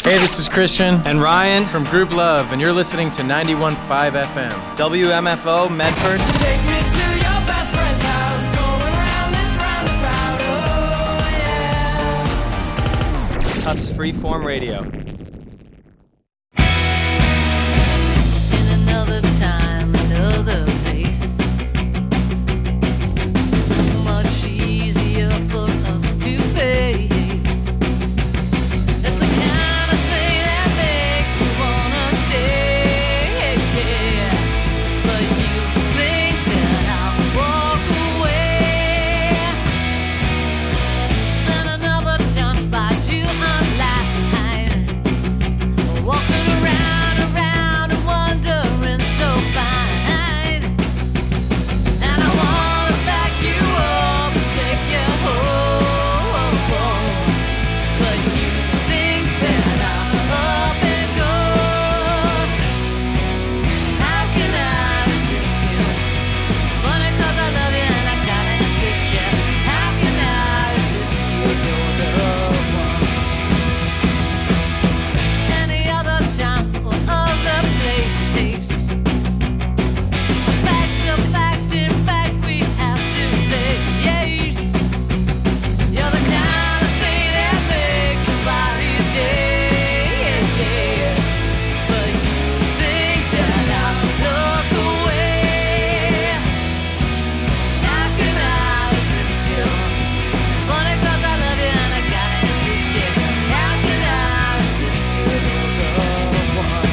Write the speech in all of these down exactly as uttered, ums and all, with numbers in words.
Hey, this is Christian and Ryan from Group Love, and you're listening to ninety-one point five F M. W M F O Medford. Take me to your best friend's house, going round this roundabout, oh yeah. Tufts Freeform Radio. In another time, another place, so much easier for us to face. It's the kind of thing that makes you wanna stay, but you think that I'll walk away. Then another time spots you online, walking around, around and wondering so fine. And I wanna back you up and take you home, but you think that I'm up and gone. How can I resist you? Funny 'cause I love you and I gotta insist you. How can I resist you? You're the one. Any other time or other place, a fact's a fact, in fact we have to face. You're the kind of thing that makes somebody's day, but you think that I'll look away. How can I resist you? Funny 'cause I love you and I gotta insist you. How can I resist you? You're the one.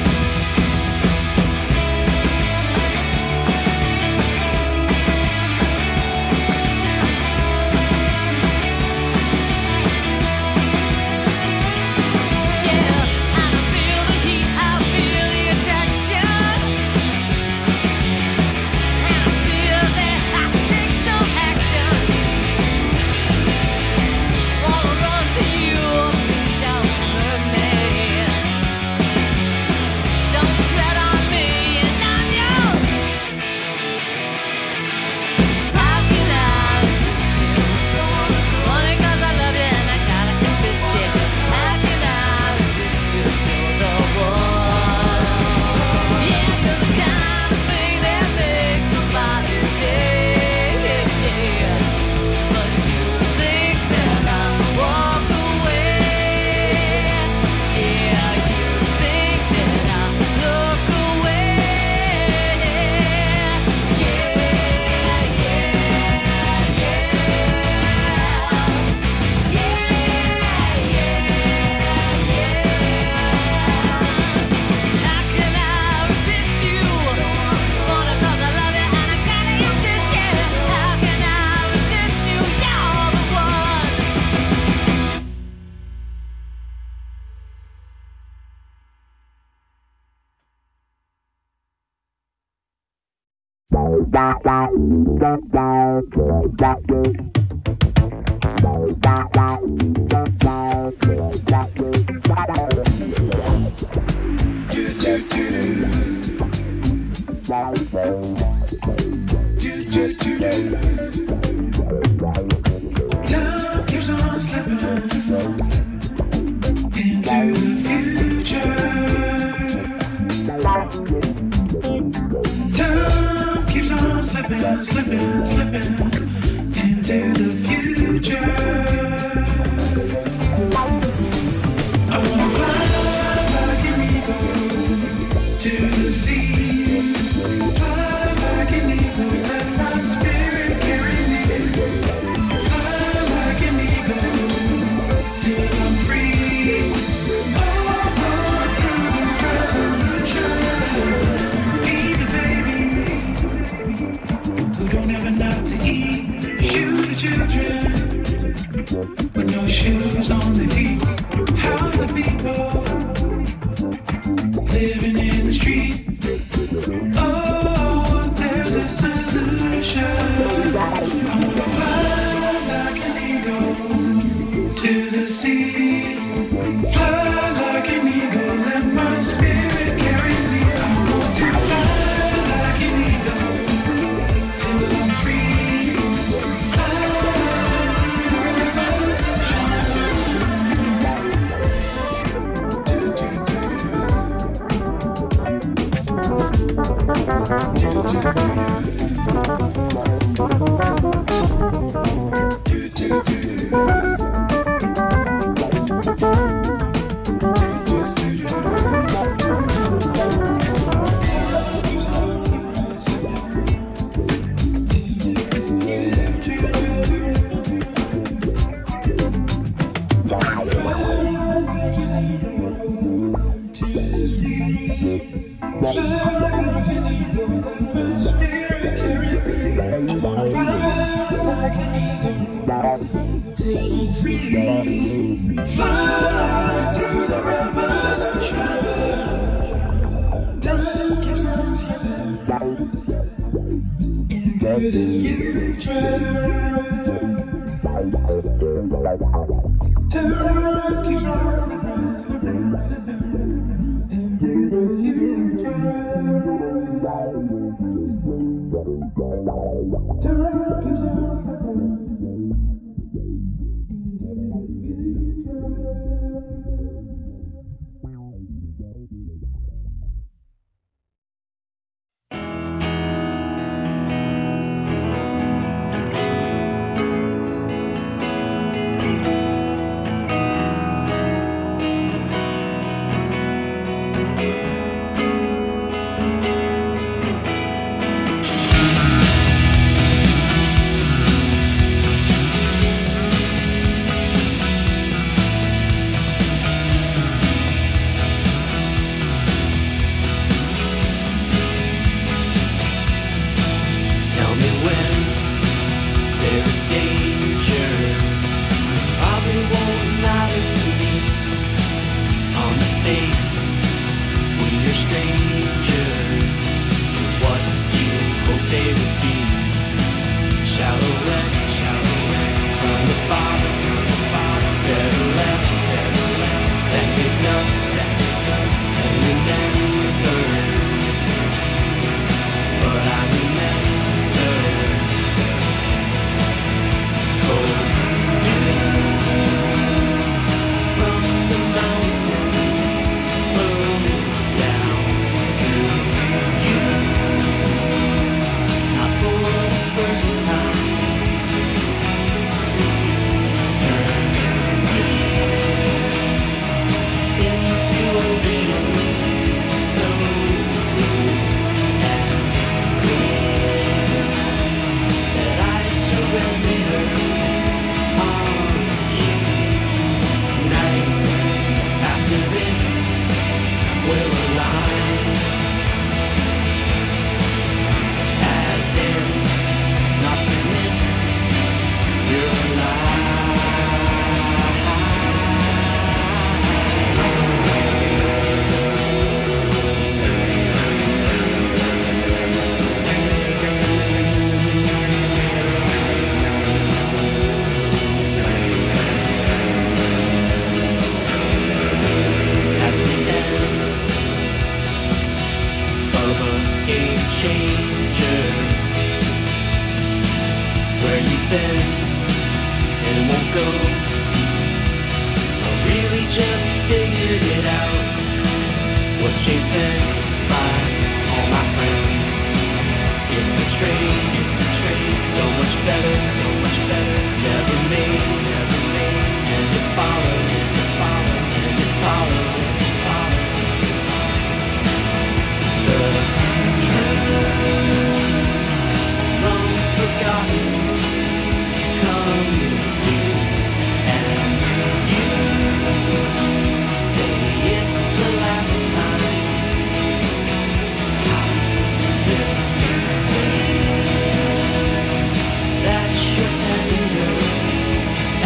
Yeah, and I feel the heat, I feel the attraction, and I feel that I shake some action. Wanna run to you, please don't hurt me. Don't tread on me and I'm yours. How can I resist you? Funny 'cause I love you and I gotta insist you. How can I resist you? You're the one. Yeah, you're the kind of thing that makes somebody's day, but you think that I'll walk away. Yeah, you think that I'll look away. Yeah, yeah, yeah, yeah, yeah, yeah. How can I resist you? It's funny 'cause I love you and I gotta insist you. How can I resist you? You're the one. Time keeps on slipping into the future. Time keeps on slipping, slipping, slipping into the future. I wanna fly like an eagle to the sea. Fly like an eagle, let my spirit carry me. Fly like an eagle till I'm free. All through the revolution. Feed the babies who don't have enough to eat. Shoot the children with no shoes on their feet. How's the people living in the street? Oh, there's a solution. I wanna fly like an eagle to the sea. Fly like an eagle, let my spirit carry me. I want to fly like an eagle till I'm free. Fly through the revolution. free. Fly through the revolution. Time keeps on slipping into the future. Time keeps on slipping, slipping, slipping into the future. Time keeps on slipping. That you're tender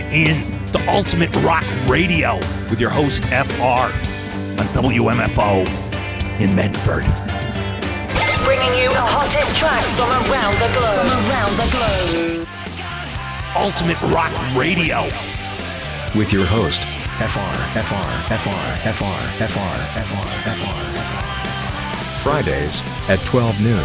in the Ultimate Rock Radio with your host, F R, on W M F O in Medford. Bringing you the hottest tracks from around the globe. From around the globe. Ultimate Rock Radio with your host, F R, F R, F R, F R, F R, F R, F R, F R. Fridays at twelve noon.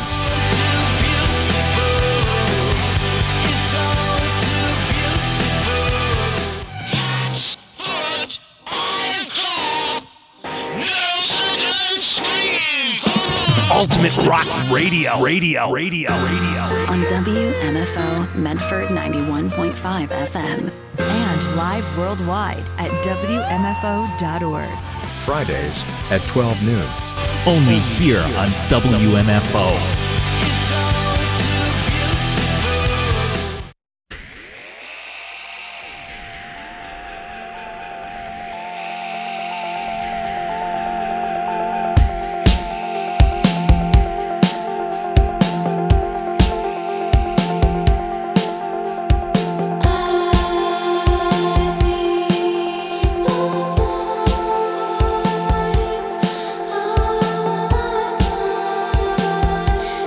Ultimate Rock Radio, Radio, Radio, Radio. On W M F O Medford ninety-one point five F M. And live worldwide at W M F O dot org. Fridays at twelve noon. Only here on W M F O. I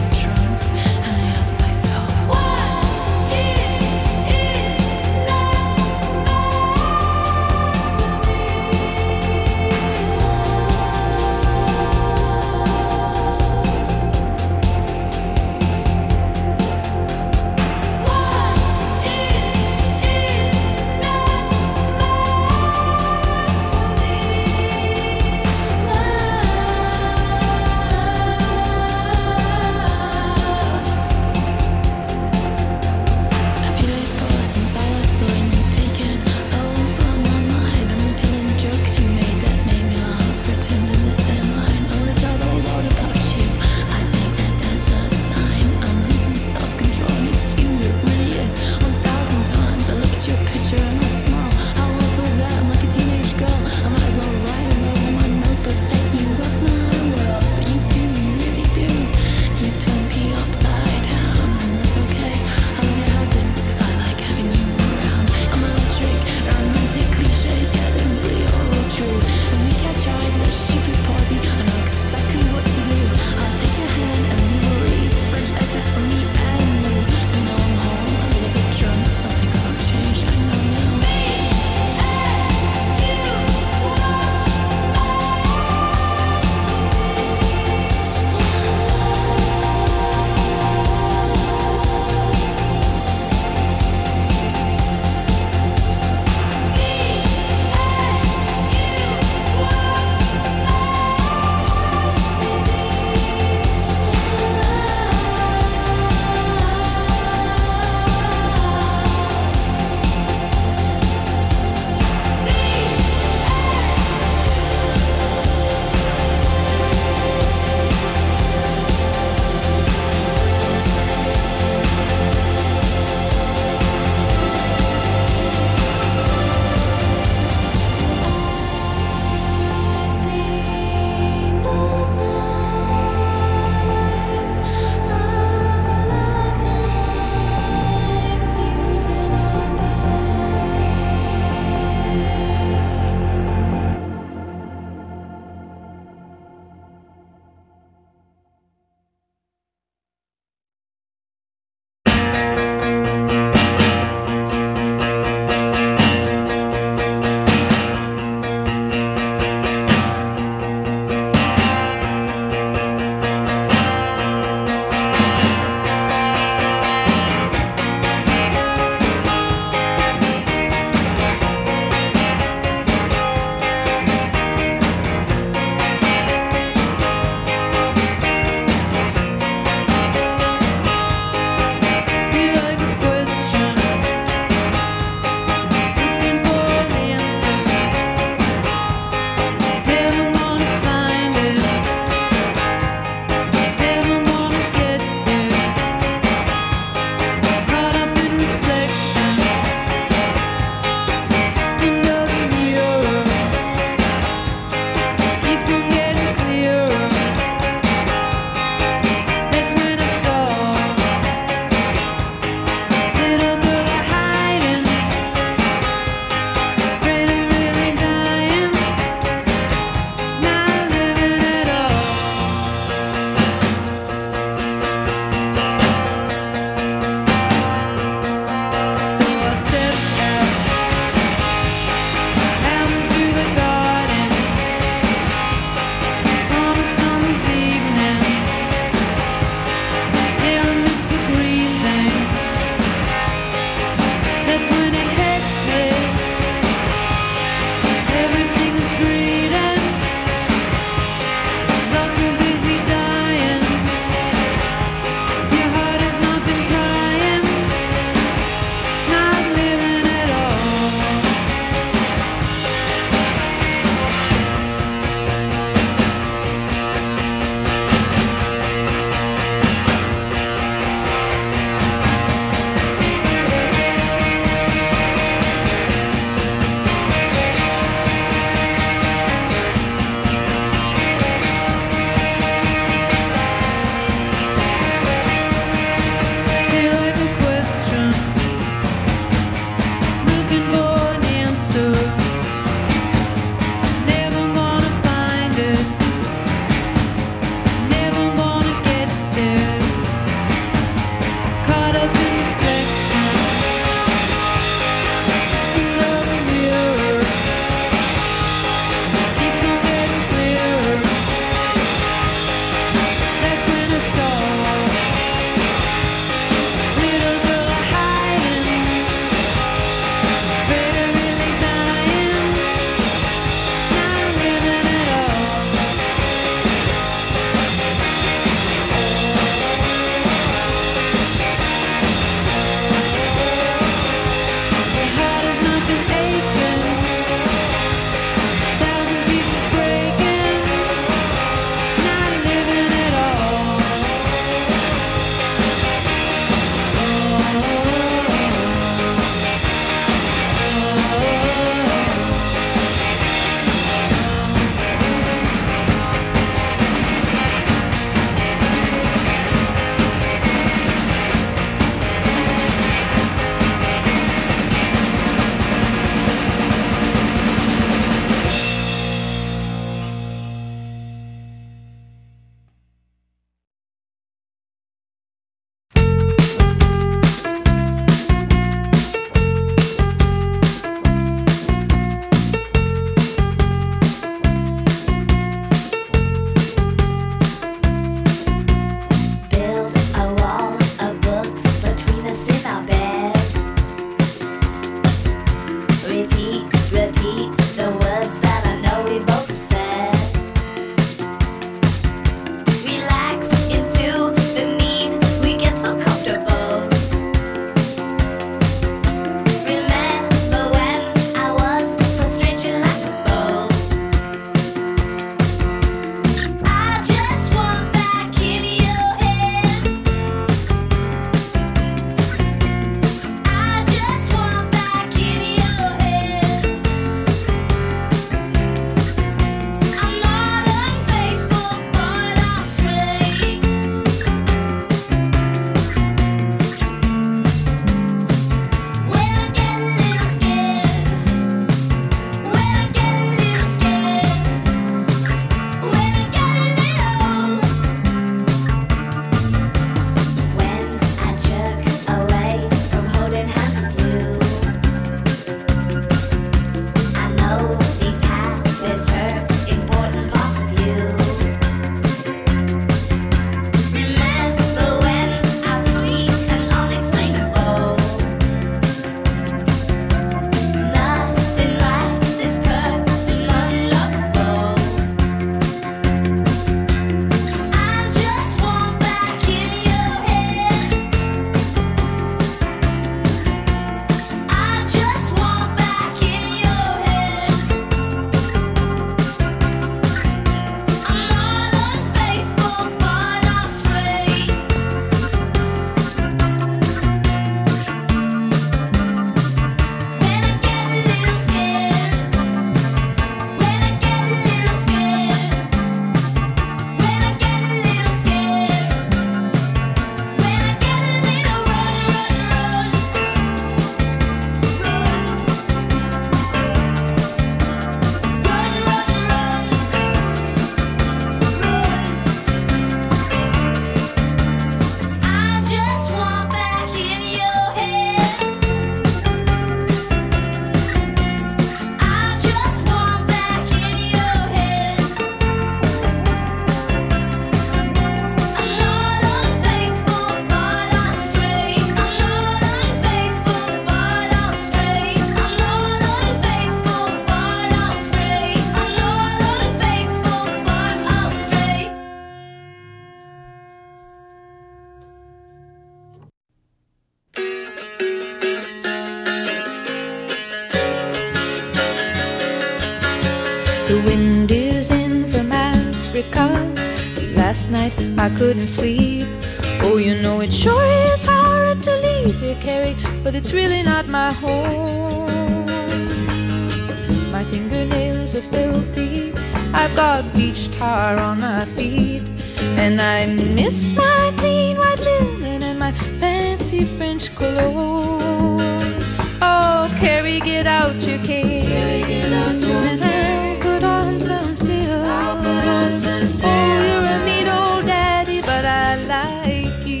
The wind is in from Africa. Last night I couldn't sleep. Oh, you know it sure is hard to leave here, Carrie, but it's really not my home. My fingernails are filthy. I've got beach tar on my feet, and I miss my clean white linen and my fancy French cologne. Oh, Carrie, get out your cane, Carrie, get out your and I'll put on some silk. I'll put on some silk. Oh, you're a neat old daddy, but I like you.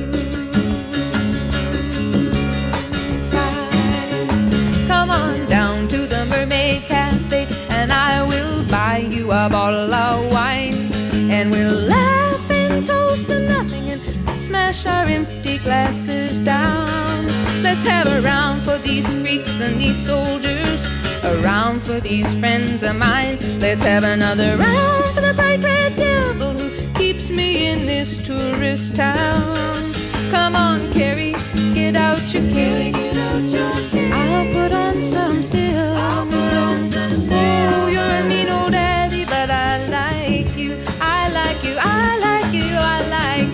Fine. Come on down to the Mermaid Cafe, and I will buy you a bottle of wine, and we'll laugh and toast to nothing and smash our empty glasses down. Let's have a round for these freaks and these soldiers, a round for these friends of mine. Let's have another round for the bright red devil who keeps me in this tourist town. Come on, Carrie, get out your cane. I'll put on some silk. I'll put on some silk. Oh, you're a mean old daddy, but I like you. I like you. I like you. I like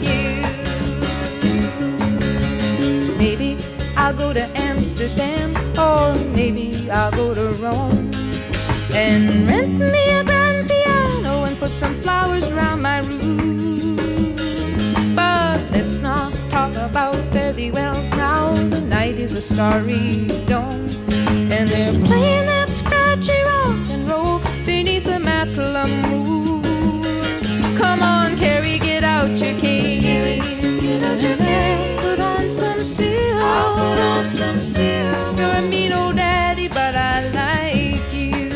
you. Maybe I'll go to Amsterdam, or maybe I'll go to Rome, and rent me a grand piano and put some flowers around my room. But let's not talk about fairy wells now. The night is a starry dome, and they're playing that scratchy rock and roll beneath the Matla moon. Come on, Carrie, get out your cane. Get out your cane. Put on some silk. I'll put on some silk. You're a mean old daddy, but I like you.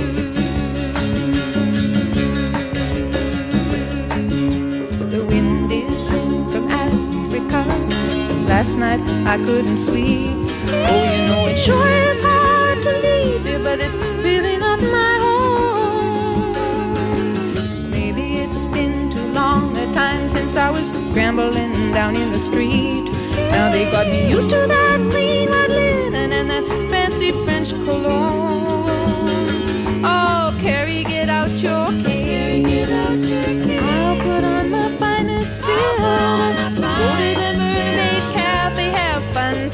The wind is in from Africa. Last night I couldn't sleep. Oh, you know it sure is hard to leave here, but it's really not my home. Maybe it's been too long a time since I was scrambling down in the street. Now they got me used to that clean white linen and that fancy French cologne. Oh, Carrie, get out your cane. I'll put on my finest silk. Go to the Mermaid Cafe, have fun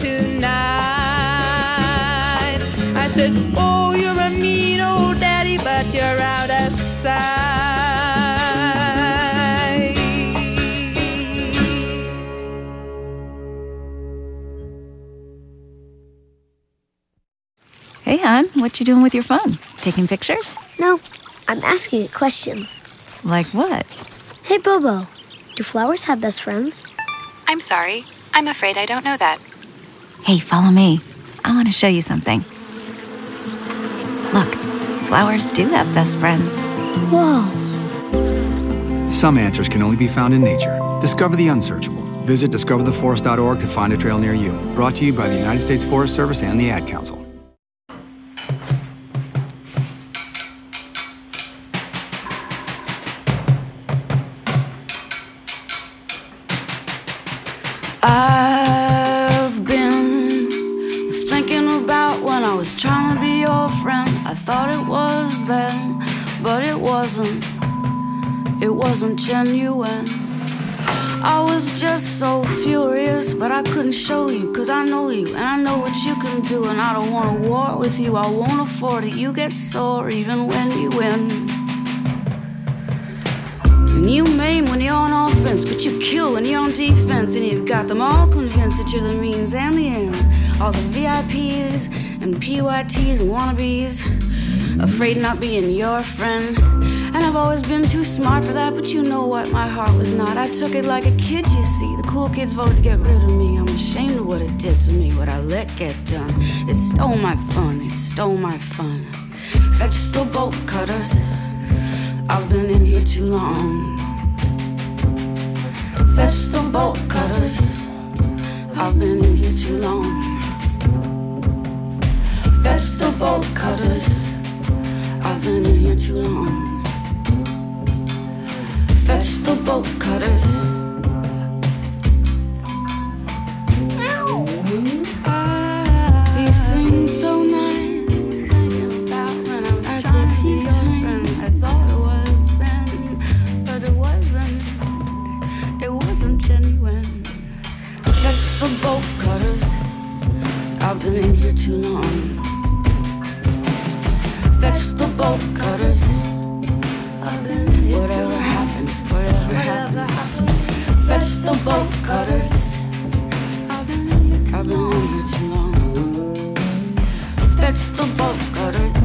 tonight. I said, oh, you're a mean old daddy, but you're out of sight. Hey, hon, what you doing with your phone? Taking pictures? No, I'm asking it questions. Like what? Hey, Bobo, do flowers have best friends? I'm sorry. I'm afraid I don't know that. Hey, follow me. I want to show you something. Look, flowers do have best friends. Whoa. Some answers can only be found in nature. Discover the unsearchable. Visit discover the forest dot org to find a trail near you. Brought to you by the United States Forest Service and the Ad Council. I've been thinking about when I was trying to be your friend. I thought it was then, but it wasn't. It wasn't genuine. I was just so furious, but I couldn't show you, cause I know you, and I know what you can do, and I don't want to war with you, I won't afford it. You get sore even when you win. And you maim when you're on offense, but you kill when you're on defense. And you've got them all convinced that you're the means and the end. All the V I Ps and P Y Ts and wannabes, afraid of not being your friend. And I've always been too smart for that, but you know what, my heart was not. I took it like a kid, you see. The cool kids voted to get rid of me. I'm ashamed of what it did to me, what I let get done. It stole my fun, it stole my fun. Vegetable bolt cutters, I've been in here too long. Vegetable bolt cutters, I've been in here too long. Vegetable bolt cutters, I've been in here too long. Vegetable bolt cutters. He sings so nice. I just see your friend. the bolt cutters. I've been in here too long. Fetch the bolt cutters. I've been in here whatever too happens, whatever, whatever happens. happens. Fetch the bolt cutters. I've been in here too, I've been in here too long. Fetch the bolt cutters.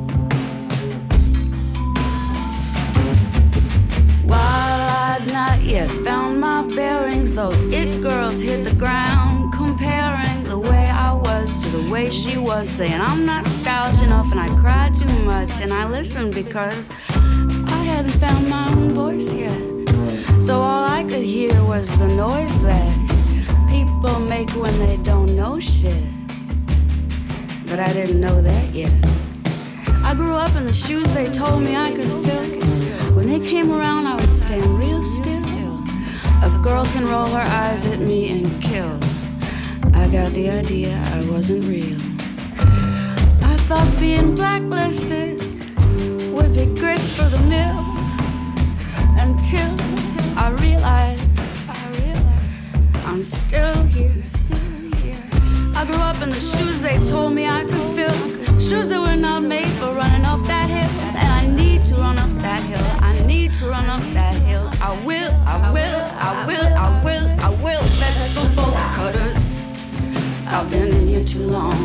While I'd not yet found my bearings, those it girls hit the ground, comparing the way I was to the way she was, saying I'm not stylish enough and I cried too much, and I listened because I hadn't found my own voice yet. So all I could hear was the noise that people make when they don't know shit. But I didn't know that yet. I grew up in the shoes they told me I could fill. When they came around, I would stand real still. A girl can roll her eyes at me and kill. I got the idea I wasn't real. I thought being blacklisted would be grist for the mill. Until I realized, I realized I'm still here. I grew up in the shoes they told me I could fill. Shoes that were not made for running up that hill. And I need to run up that hill. I need to run up that hill. I will, I will, I will, I will, I will. Fetch the bolt cutters. I've been in here too long.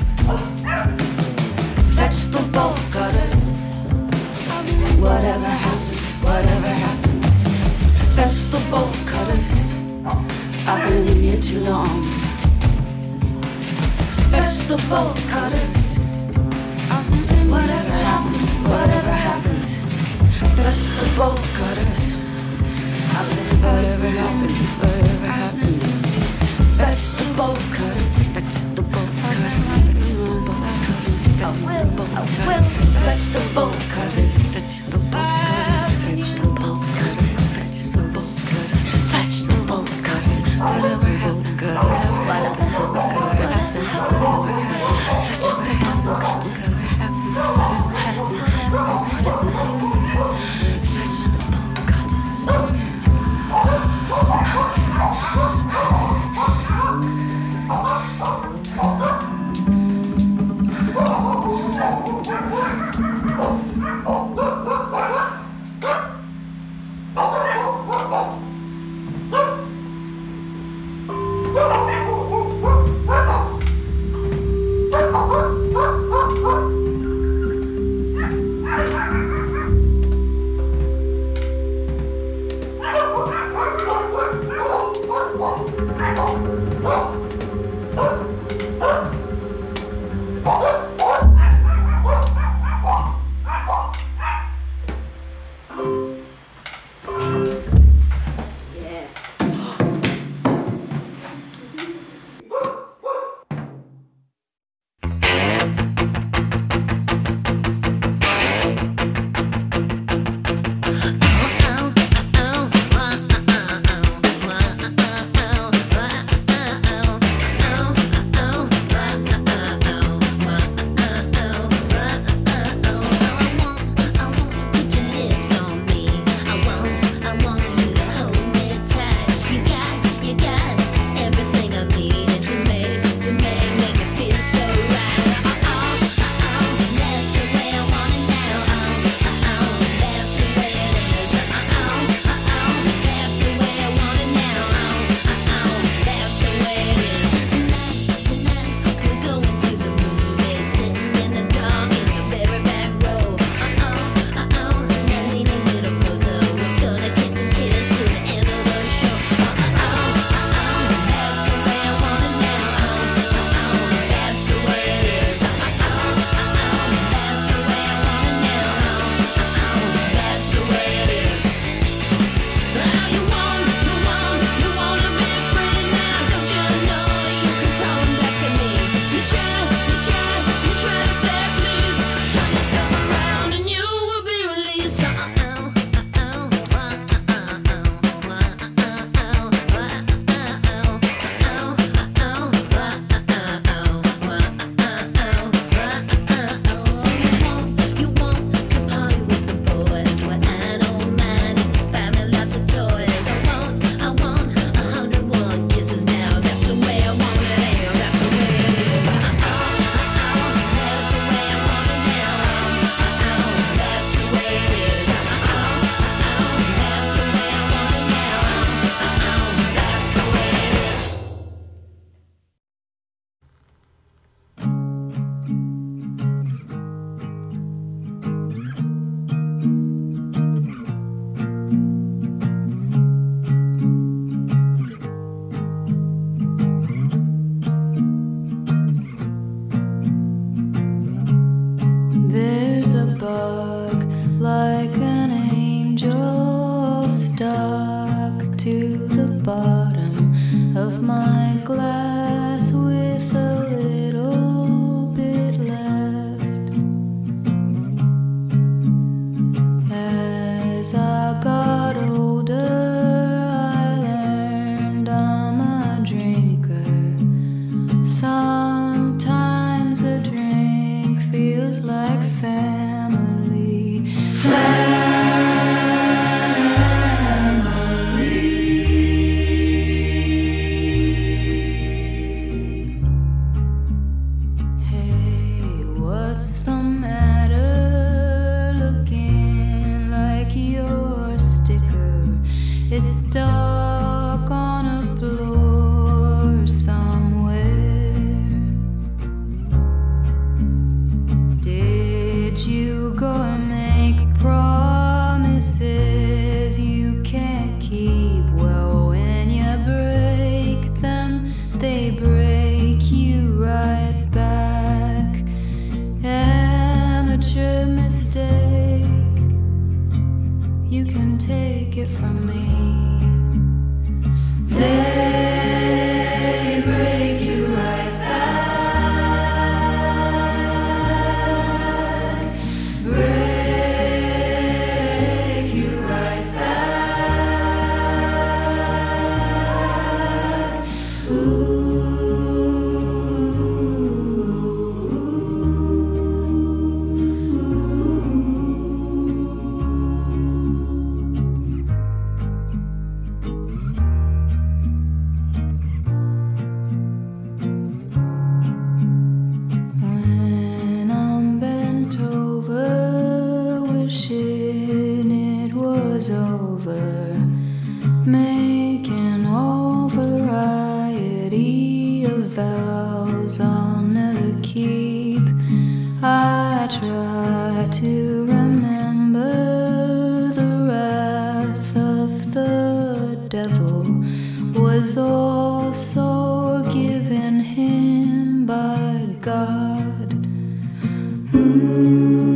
Fetch the bolt cutters. Whatever happens, whatever happens. Fetch the bolt cutters. I've been in here too long. Fetch the bolt cutters. Whatever happens, whatever happens. Fetch the bolt cutters. Whatever happens, whatever happens. Fetch the bolt cutters. Fetch the bolt cutters. Fetch the bolt cutters. I will, I will. Fetch the bolt cutters. Fetch the bolt cutters. Fetch the bolt cutters. Fetch the bolt cutters. Fetch the bolt cutters. Whatever happens, whatever happens, whatever happens. Fetch the bolt cutters. was also given him by God. Mm.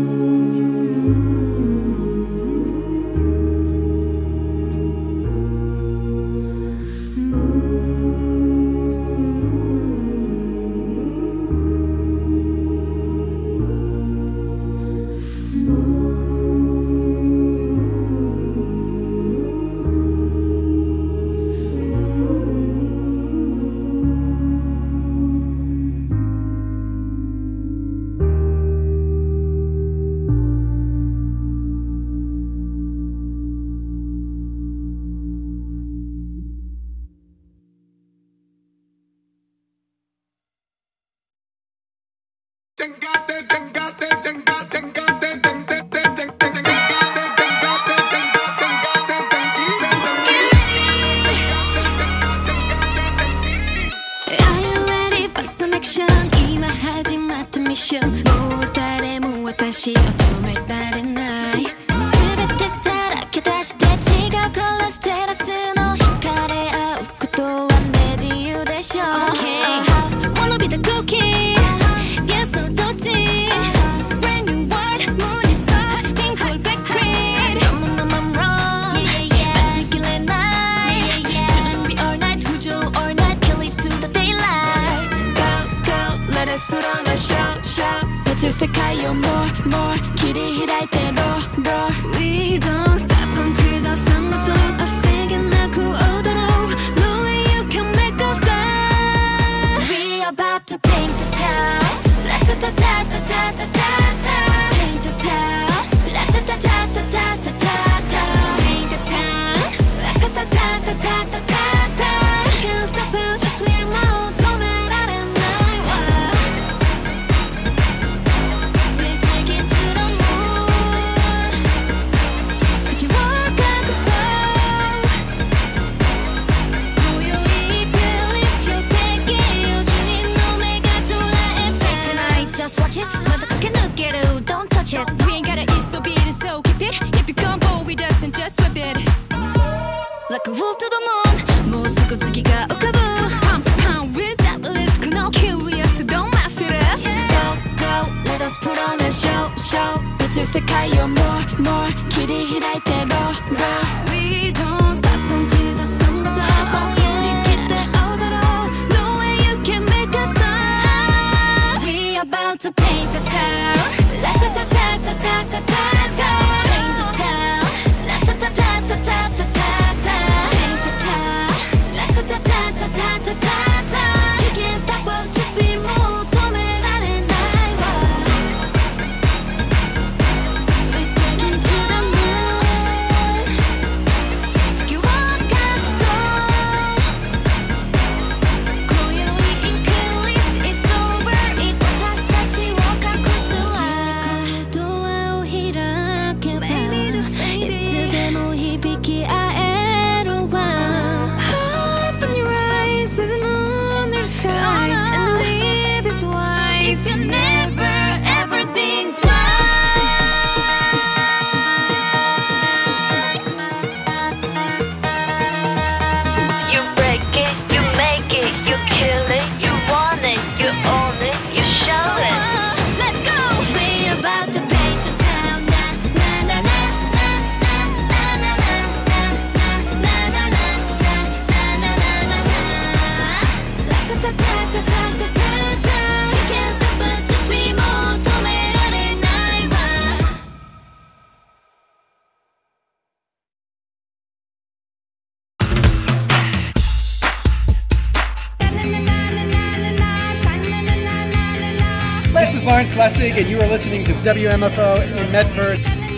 This is Lawrence Lessig, and you are listening to W M F O in Medford.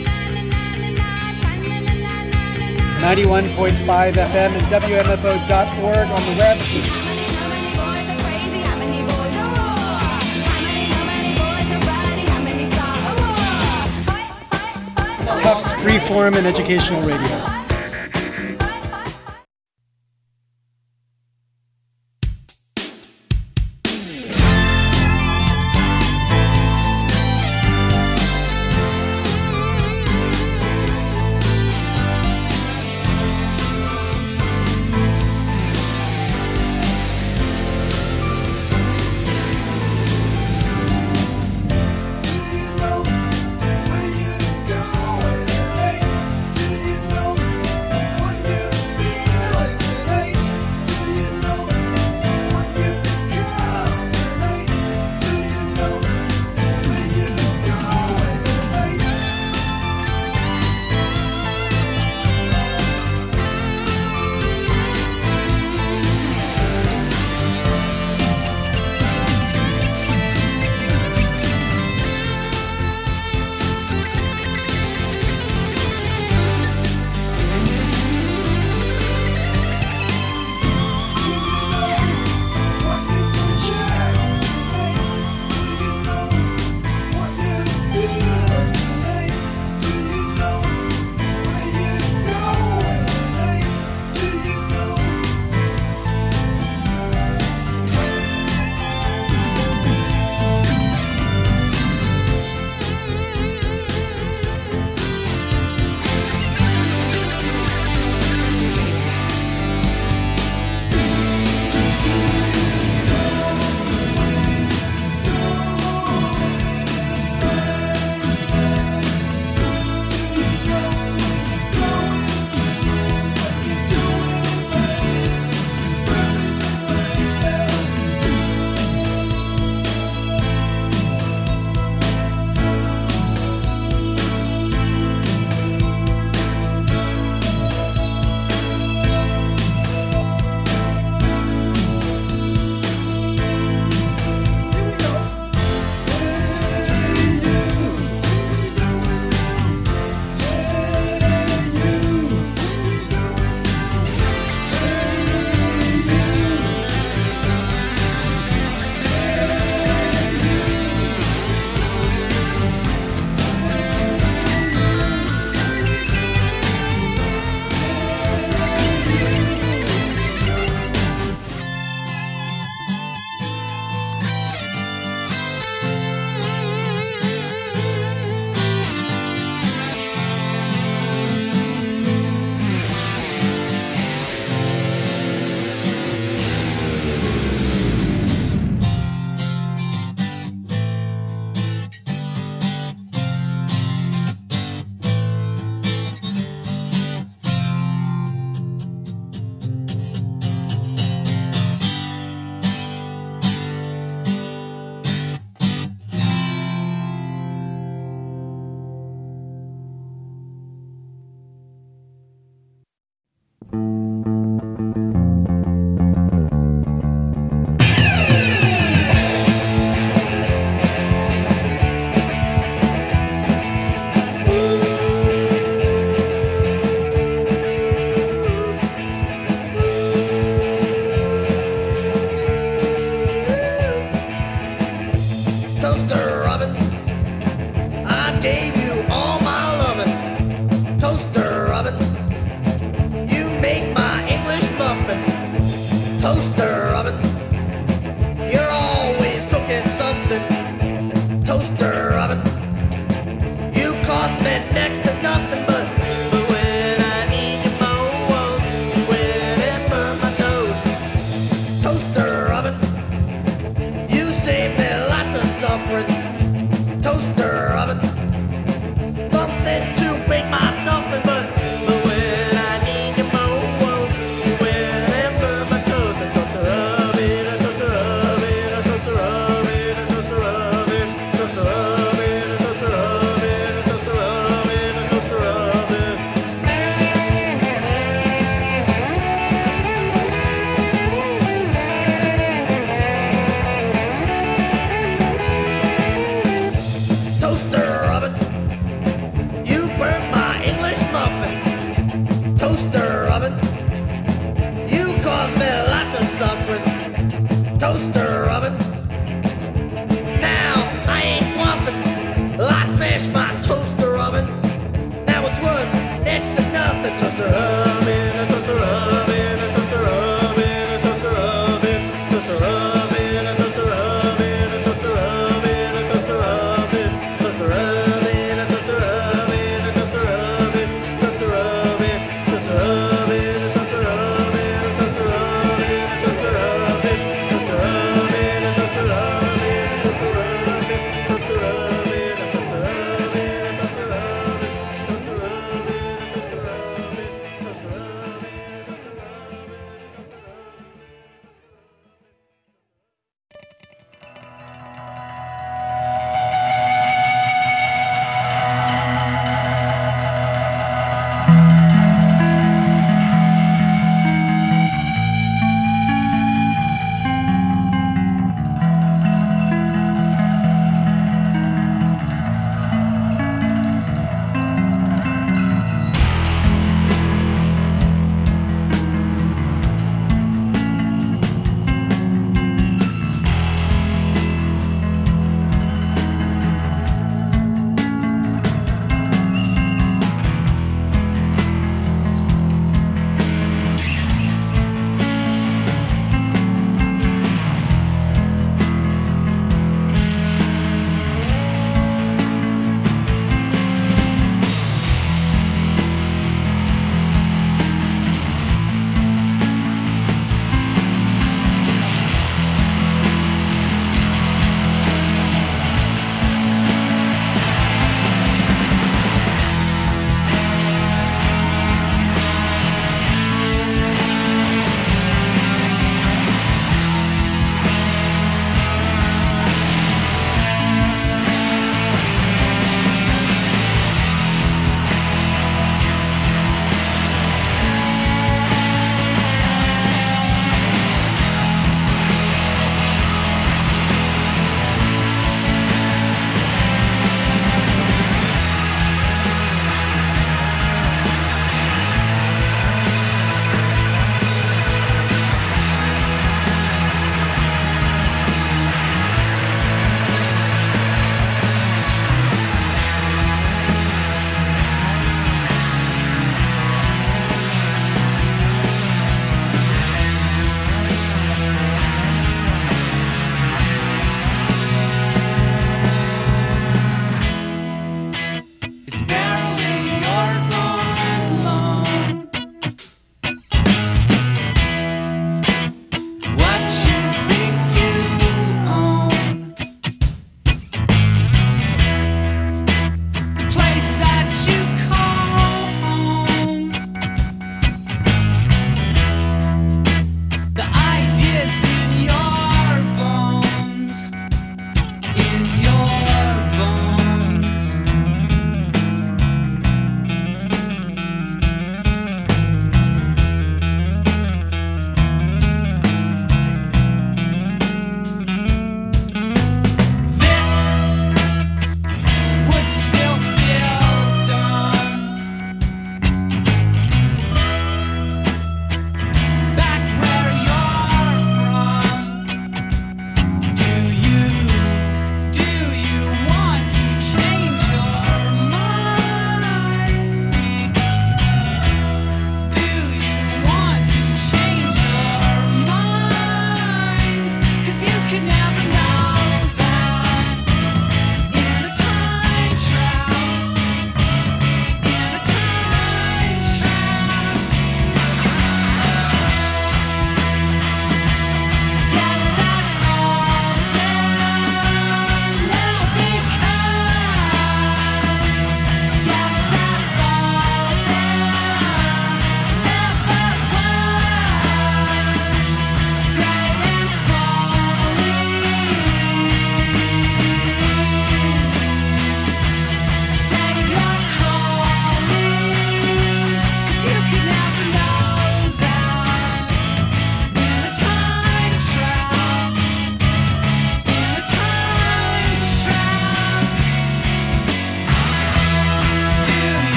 ninety-one point five F M and W M F O dot org on the web. Tufts Freeform and Educational Radio.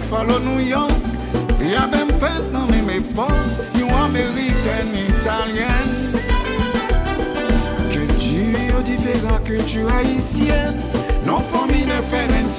Buffalo, New York. Y avait fait dans mes époques, you américaine, italienne. Culture différente, culture haïtienne. Non famille de Ferencia.